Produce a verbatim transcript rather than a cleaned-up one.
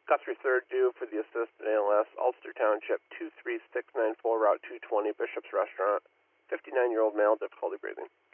Guthrie third due for the assist at A L S, Ulster Township, two three six nine four, Route two twenty, Bishop's Restaurant. fifty-nine-year-old male, difficulty breathing.